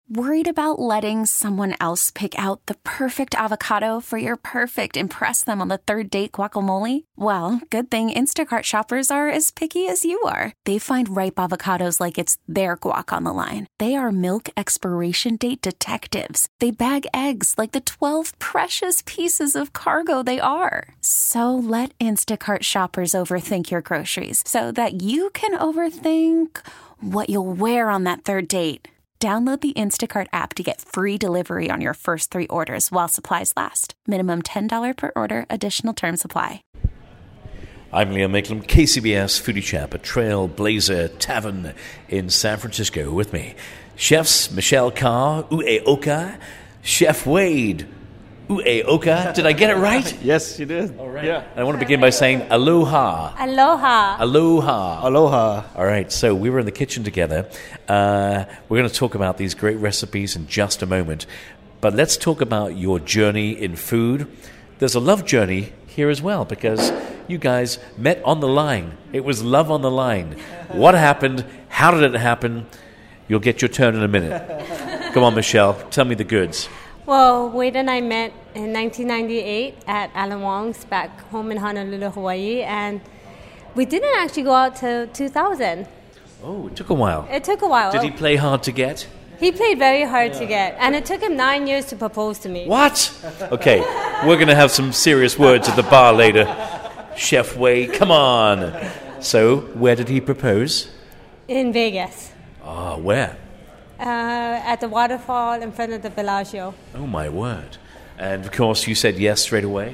Worried about letting someone else pick out the perfect avocado for your perfect impress them on the third date guacamole? Well, good thing Instacart shoppers are as picky as you are. They find ripe avocados like it's their guac on the line. They are milk expiration date detectives. They bag eggs like the 12 precious pieces of cargo they are. So let Instacart shoppers overthink your groceries so that you can overthink what you'll wear on that third date. Download the Instacart app to get free delivery on your first 3 orders while supplies last. Minimum $10 per order. Additional terms apply. I'm Liam Maitland, KCBS Foodie Chap at Trailblazer Tavern in San Francisco. With me, chefs Michelle Carr, Ue Oka, Chef Wade, Ue Oka. Did I get it right? Yes, you did. All right. Yeah. I want to begin by saying aloha. Aloha. Aloha. Aloha. All right, so we were in the kitchen together. We're going to talk about these great recipes in just a moment. But let's talk about your journey in food. There's a love journey here as well, because you guys met on the line. It was love on the line. What happened? How did it happen? You'll get your turn in a minute. Come on, Michelle. Tell me the goods. Well, Wade and I met in 1998 at Alan Wong's back home in Honolulu, Hawaii, and we didn't actually go out till 2000. Oh, it took a while. It took a while. Did he play hard to get? He played very hard to get, and it took him 9 years to propose to me. What? Okay, we're going to have some serious words at the bar later. Chef Wade, come on. So, where did he propose? In Vegas. Where? At the waterfall in front of the Bellagio. Oh, my word. And, of course, you said yes straight away?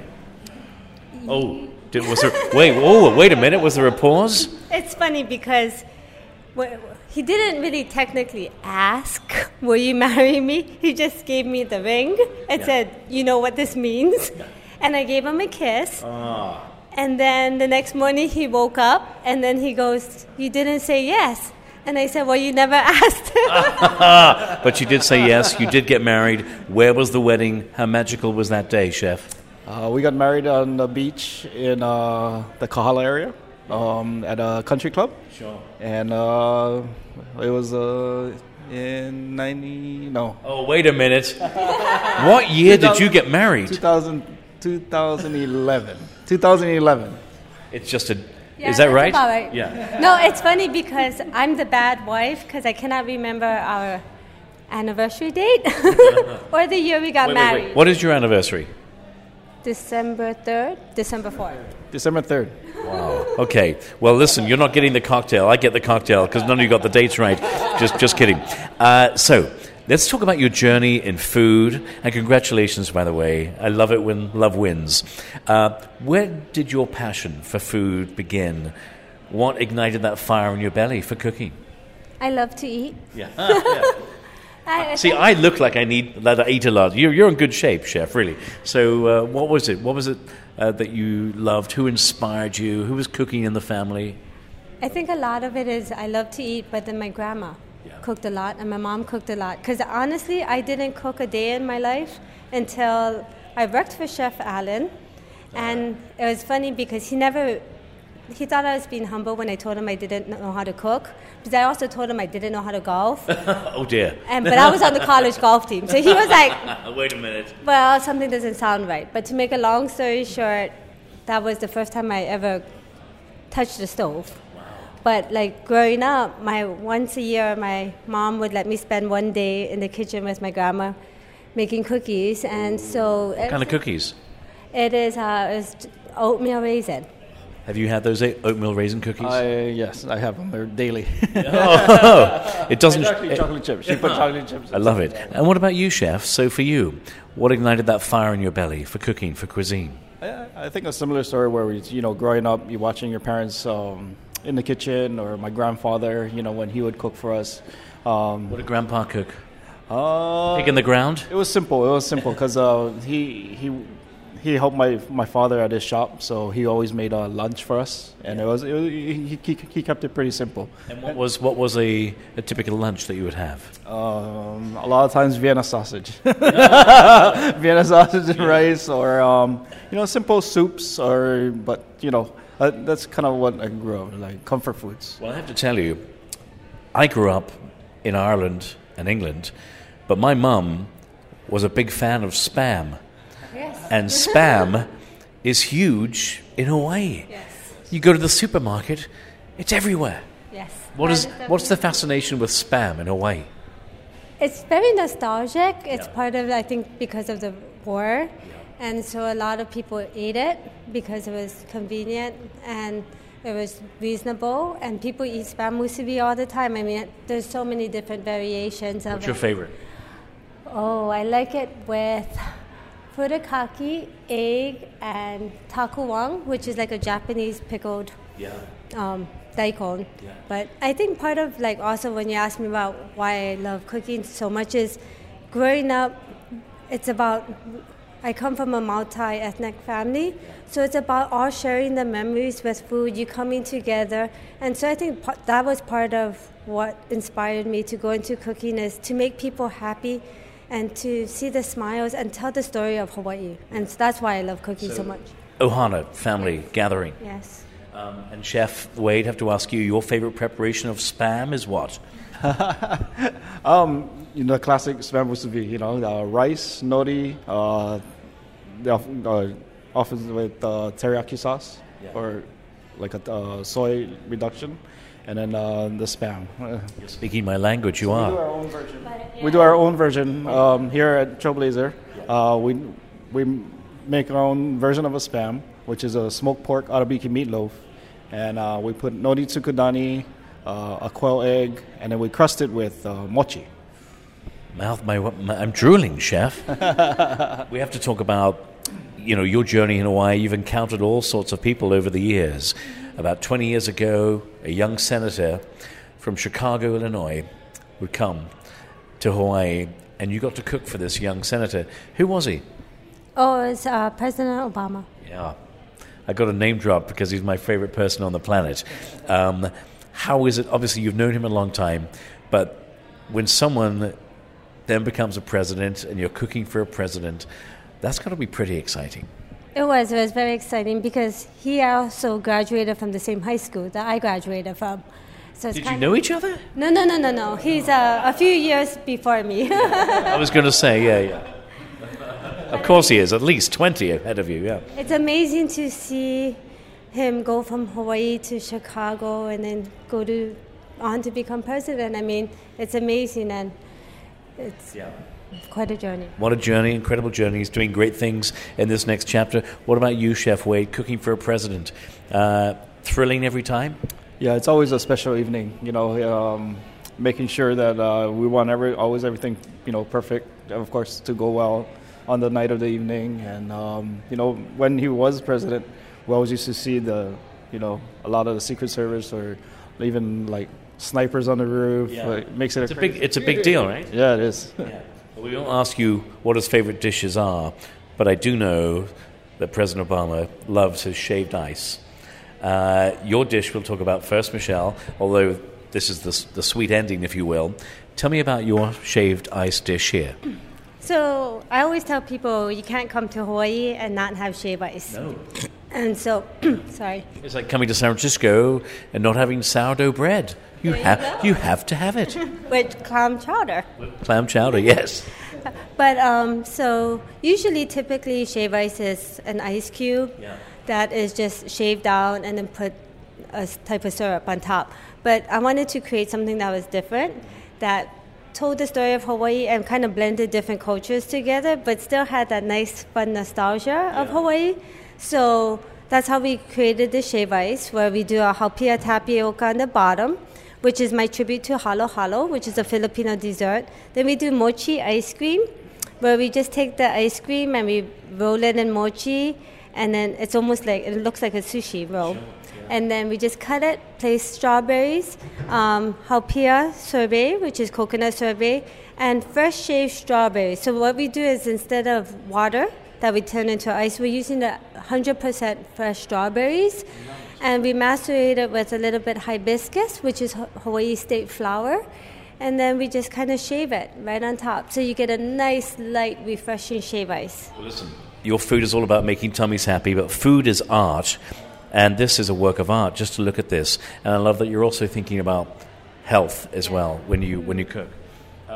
Oh, was there... wait a minute. Was there a pause? It's funny because he didn't really technically ask, will you marry me? He just gave me the ring and said, you know what this means? Yeah. And I gave him a kiss. And then the next morning he woke up and then he goes, you didn't say yes. And I said, well, you never asked. But you did say yes. You did get married. Where was the wedding? How magical was that day, Chef? We got married on the beach in the Kahala area at a country club. Sure. And it was in 90... No. Oh, wait a minute. What year did you get married? 2011. 2011. It's just a... Yeah, is that right? About right? Yeah. No, it's funny because I'm the bad wife because I cannot remember our anniversary date or the year we got married. Wait. What is your anniversary? December 3rd, December 4th. December 3rd. Wow. Okay. Well, listen, you're not getting the cocktail. I get the cocktail because none of you got the dates right. Just kidding. So let's talk about your journey in food. And congratulations, by the way. I love it when love wins. Where did your passion for food begin? What ignited that fire in your belly for cooking? I love to eat. Yeah. I look like I eat a lot. You're in good shape, Chef, really. So what was it? What was it that you loved? Who inspired you? Who was cooking in the family? I think a lot of it is I love to eat, but then my grandma cooked a lot, and my mom cooked a lot. Because honestly, I didn't cook a day in my life until I worked for Chef Alan. And it was funny because he thought I was being humble when I told him I didn't know how to cook. Because I also told him I didn't know how to golf. Oh, dear. But I was on the college golf team. So he was like... Wait a minute. Well, something doesn't sound right. But to make a long story short, that was the first time I ever touched the stove. Wow. But like growing up, once a year, my mom would let me spend one day in the kitchen with my grandma making cookies. And so... What kind of cookies? It's oatmeal raisin. Have you had those oatmeal raisin cookies? Yes, I have them. They're daily. It doesn't... Actually, chocolate chips. She put chocolate chips in. I love it. And what about you, Chef? So for you, what ignited that fire in your belly for cooking, for cuisine? I think a similar story where, growing up, you're watching your parents in the kitchen, or my grandfather, when he would cook for us. What did Grandpa cook? Pig in the ground? It was simple because he helped my father at his shop, so he always made a lunch for us, and he kept it pretty simple. And what was a typical lunch that you would have? A lot of times Vienna sausage, Vienna sausage and rice, or simple soups, that's kind of what I grew up like, comfort foods. Well, I have to tell you, I grew up in Ireland and England, But my mum was a big fan of Spam. Yes. And Spam is huge in Hawaii. Yes. You go to the supermarket, it's everywhere. Yes. What's the fascination with Spam in Hawaii? It's very nostalgic. It's part of, I think, because of the war. And so a lot of people ate it because it was convenient and it was reasonable. And people eat Spam musubi all the time. I mean, there's so many different variations of it. What's your favorite? Oh, I like it with furikake, egg, and takuwang, which is like a Japanese pickled daikon. Yeah. But I think part of, like, also when you ask me about why I love cooking so much is growing up, it's about, I come from a multi-ethnic family, so it's about all sharing the memories with food, you coming together. And so I think that was part of what inspired me to go into cooking, is to make people happy and to see the smiles and tell the story of Hawaii. And so that's why I love cooking so much. Ohana family gathering. Yes. And Chef Wade, have to ask you, your favorite preparation of Spam is what? Classic Spam musubi, rice, nori, often with teriyaki sauce or like a soy reduction, and then the Spam. You're speaking my language, you are. We do our own version. We do our own version here at Trailblazer. We make our own version of a Spam, which is a smoked pork arabiki meatloaf, and we put nori tsukudani, a quail egg, and then we crust it with mochi. I'm drooling, Chef. We have to talk about, your journey in Hawaii. You've encountered all sorts of people over the years. About 20 years ago, a young senator from Chicago, Illinois, would come to Hawaii, and you got to cook for this young senator. Who was he? Oh, it's President Obama. Yeah. I got a name drop because he's my favorite person on the planet. How is it? Obviously, you've known him a long time, but when someone then becomes a president and you're cooking for a president, that's got to be pretty exciting. It was very exciting because he also graduated from the same high school that I graduated from. So Did you know each other? No. He's a few years before me. I was going to say, yeah. Of course he is, at least 20 ahead of you, yeah. It's amazing to see him go from Hawaii to Chicago and then go on to become president. I mean, it's amazing, and it's quite a journey. What a journey, incredible journey. He's doing great things in this next chapter. What about you, Chef Wade, cooking for a president? Thrilling every time? Yeah, it's always a special evening, making sure that we want always everything, perfect, of course, to go well on the night of the evening. And, when he was president, we always used to see a lot of the Secret Service or even like snipers on the roof. Yeah. Like, makes it It's a big deal, right? Yeah, it is. Yeah. Well, we won't ask you what his favorite dishes are, but I do know that President Obama loves his shaved ice. Your dish we'll talk about first, Michelle, although this is the sweet ending, if you will. Tell me about your shaved ice dish here. So I always tell people you can't come to Hawaii and not have shaved ice. No. And so, sorry. It's like coming to San Francisco and not having sourdough bread. You have to have it. With clam chowder. Clam chowder, yes. But so usually, typically, shaved ice is an ice cube that is just shaved down and then put a type of syrup on top. But I wanted to create something that was different, that told the story of Hawaii and kind of blended different cultures together, but still had that nice, fun nostalgia of Hawaii. So that's how we created the shaved ice, where we do a haupia tapioca on the bottom, which is my tribute to halo halo, which is a Filipino dessert. Then we do mochi ice cream, where we just take the ice cream and we roll it in mochi, and then it looks like a sushi roll. Sure. And then we just cut it, place strawberries, haupia sorbet, which is coconut sorbet, and fresh shaved strawberries. So what we do is, instead of water that we turn into ice, we're using the 100% fresh strawberries, and we macerate it with a little bit hibiscus, which is Hawaii state flower, and then we just kind of shave it right on top. So you get a nice, light, refreshing shave ice. Well, listen, your food is all about making tummies happy, but food is art. And this is a work of art, just to look at this. And I love that you're also thinking about health as well when you cook.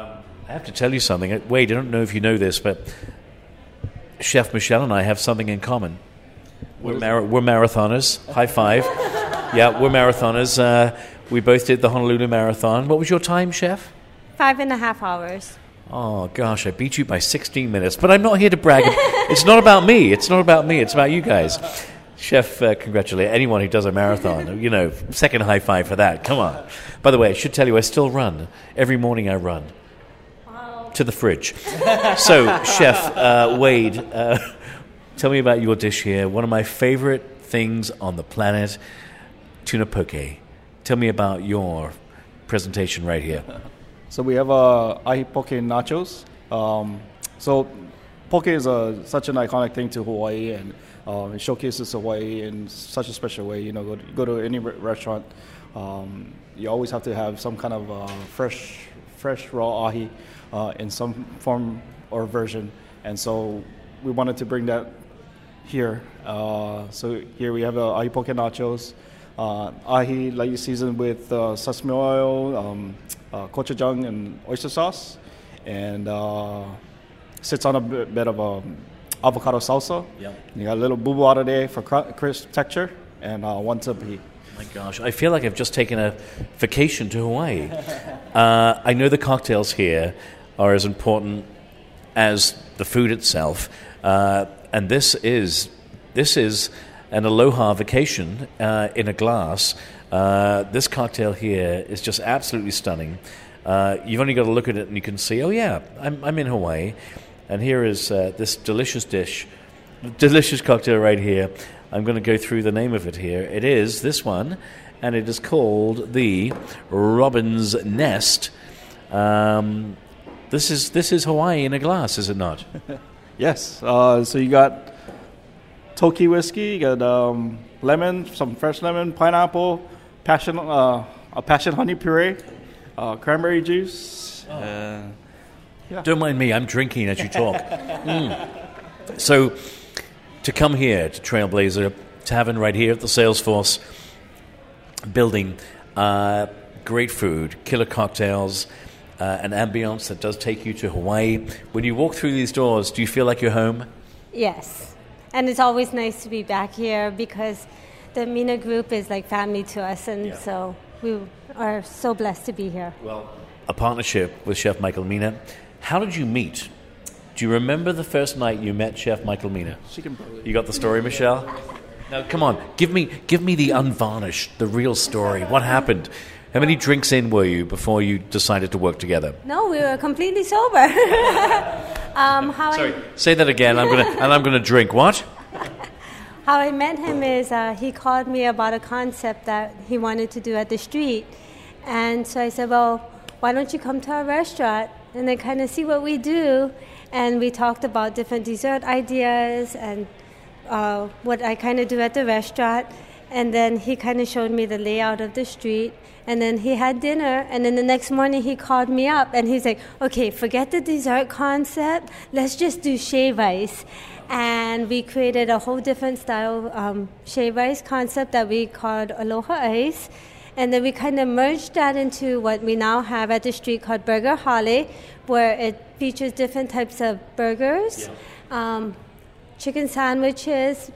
I have to tell you something. Wade, I don't know if you know this, but Chef Michelle and I have something in common. We're marathoners. High five. Yeah, we're marathoners. We both did the Honolulu Marathon. What was your time, Chef? 5.5 hours. Oh, gosh, I beat you by 16 minutes. But I'm not here to brag. It's not about me. It's not about me. It's about you guys. Chef, congratulate anyone who does a marathon. You know, second high five for that. Come on. By the way, I should tell you, I still run. Every morning I run. Wow. To the fridge. So, Chef Wade, tell me about your dish here. One of my favorite things on the planet, tuna poke. Tell me about your presentation right here. So we have ahi poke nachos. So poke is such an iconic thing to Hawaii, and it showcases Hawaii in such a special way. You know, go to any restaurant, you always have to have some kind of fresh raw ahi in some form or version. And so we wanted to bring that here. So here we have the ahi poke nachos. Ahi lightly seasoned with sesame oil, gochujang, and oyster sauce, and sits on a bed of avocado salsa. Yep. You got a little boo out of there for crisp texture, and one tabi. My gosh, I feel like I've just taken a vacation to Hawaii. I know the cocktails here are as important as the food itself, and this is an aloha vacation in a glass. This cocktail here is just absolutely stunning. You've only got to look at it and you can see, oh yeah, I'm in Hawaii. And here is this delicious cocktail right here. I'm going to go through the name of it here. It is this one, and it is called the Robin's Nest. This is Hawaii in a glass, is it not? Yes. So you got Toki whiskey, you got lemon, some fresh lemon, pineapple, a passion honey puree, cranberry juice. Yeah. Don't mind me, I'm drinking as you talk. So, to come here to Trailblazer Tavern right here at the Salesforce building, great food, killer cocktails, an ambience that does take you to Hawaii. When you walk through these doors, do you feel like you're home? Yes. And it's always nice to be back here because the Mina Group is like family to us, and so we are so blessed to be here. Well, a partnership with Chef Michael Mina. How did you meet? Do you remember the first night you met Chef Michael Mina? You got the story, Michelle? Now, come on, give me the unvarnished, the real story. What happened? How many drinks in were you before you decided to work together? No, we were completely sober. Sorry, say that again. I'm gonna drink. What? How I met him is he called me about a concept that he wanted to do at the street, and so I said, well, why don't you come to our restaurant and then kind of see what we do? And we talked about different dessert ideas and what I kind of do at the restaurant. And then he kind of showed me the layout of the street. And then he had dinner. And then the next morning he called me up. And he's like, okay, forget the dessert concept. Let's just do shave ice. And we created a whole different style shave ice concept that we called Aloha Ice. And then we kind of merged that into what we now have at the street called Burger Hale, where it features different types of burgers, chicken sandwiches,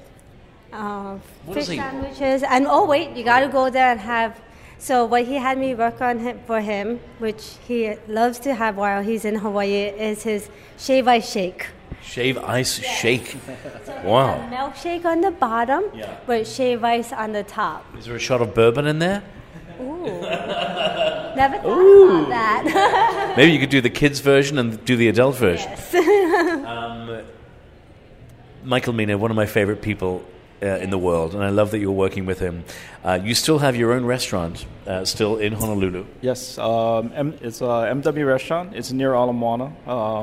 fish sandwiches. And oh, wait, you got to go there and have. So what he had me work on for him, which he loves to have while he's in Hawaii, is his shave ice shake. Shave ice shake. So wow. A milkshake on the bottom, but shave ice on the top. Is there a shot of bourbon in there? Ooh. Never thought about that. Maybe you could do the kids version and do the adult version. Yes. Michael Mina, one of my favorite people in the world, and I love that you're working with him. You still have your own restaurant still in Honolulu. Yes, it's a MW restaurant. It's near Ala Moana,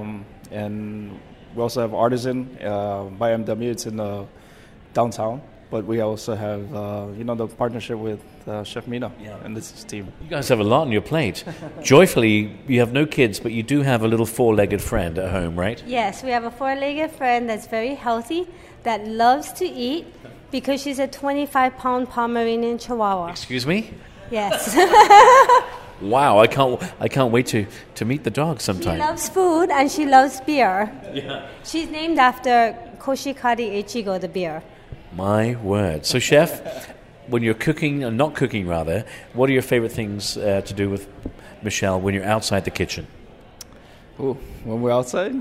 and we also have Artisan by MW. It's in the downtown. But we also have, the partnership with Chef Mina and this team. You guys have a lot on your plate. Joyfully, you have no kids, but you do have a little four-legged friend at home, right? Yes, we have a four-legged friend that's very healthy, that loves to eat, because she's a 25-pound Pomeranian Chihuahua. Excuse me? Yes. Wow, I can't wait to meet the dog sometime. She loves food and she loves beer. Yeah. She's named after Koshikari Echigo, the beer. My word. So, Chef, when you're cooking, and not cooking rather, what are your favorite things to do with Michelle when you're outside the kitchen? Ooh, when we're outside?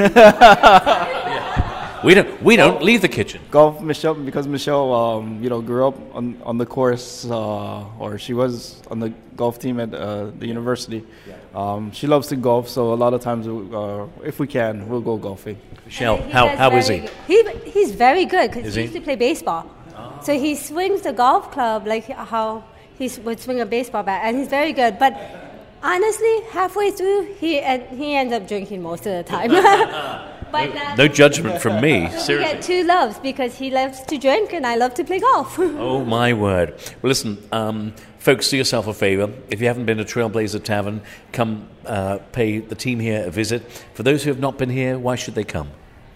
We don't leave the kitchen. Golf, Michelle, because Michelle, grew up on the course, or she was on the golf team at the university. She loves to golf, so a lot of times, if we can, we'll go golfing. Michelle, how is he? He's very good because he he? used to play baseball. So he swings the golf club like how he would swing a baseball bat, and he's very good. But honestly, halfway through, he ends up drinking most of the time. But, no judgment from me. We Seriously. get two loves because he loves to drink and I love to play golf. Oh, my word. Well, listen, folks, do yourself a favor. If you haven't been to Trailblazer Tavern, come pay the team here a visit. For those who have not been here, why should they come?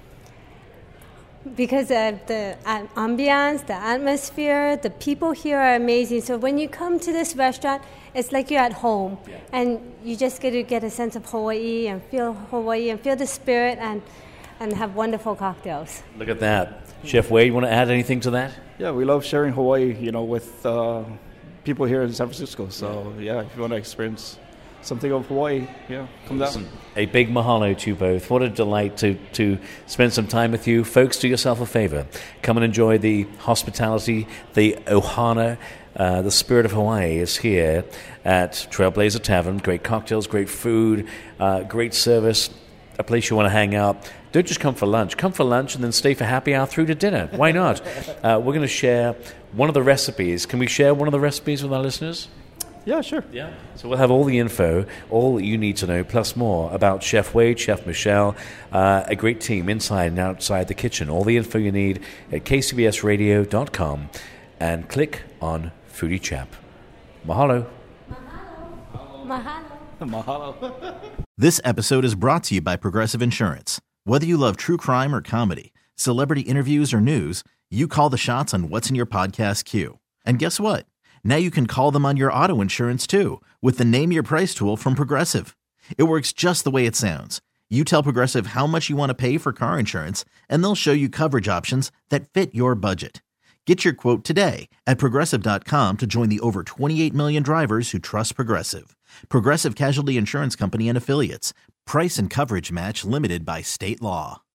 Because of the ambiance, the atmosphere, the people here are amazing. So when you come to this restaurant, it's like you're at home. Yeah. And you just get a sense of Hawaii and feel the spirit and have wonderful cocktails. Look at that. Chef Wade, you want to add anything to that? Yeah, we love sharing Hawaii, with people here in San Francisco. So, yeah, if you want to experience something of Hawaii, come down. A big mahalo to you both. What a delight to spend some time with you. Folks, do yourself a favor. Come and enjoy the hospitality, the ohana. The spirit of Hawaii is here at Trailblazer Tavern. Great cocktails, great food, great service, a place you want to hang out. Don't just come for lunch. Come for lunch and then stay for happy hour through to dinner. Why not? We're going to share one of the recipes. Can we share one of the recipes with our listeners? Yeah, sure. Yeah. So we'll have all the info, all that you need to know, plus more about Chef Wade, Chef Michelle, a great team inside and outside the kitchen. All the info you need at kcbsradio.com and click on Foodie Chap. Mahalo. Mahalo. Mahalo. This episode is brought to you by Progressive Insurance. Whether you love true crime or comedy, celebrity interviews or news, you call the shots on what's in your podcast queue. And guess what? Now you can call them on your auto insurance too with the Name Your Price tool from Progressive. It works just the way it sounds. You tell Progressive how much you want to pay for car insurance, and they'll show you coverage options that fit your budget. Get your quote today at Progressive.com to join the over 28 million drivers who trust Progressive. Progressive Casualty Insurance Company and Affiliates. Price and coverage match limited by state law.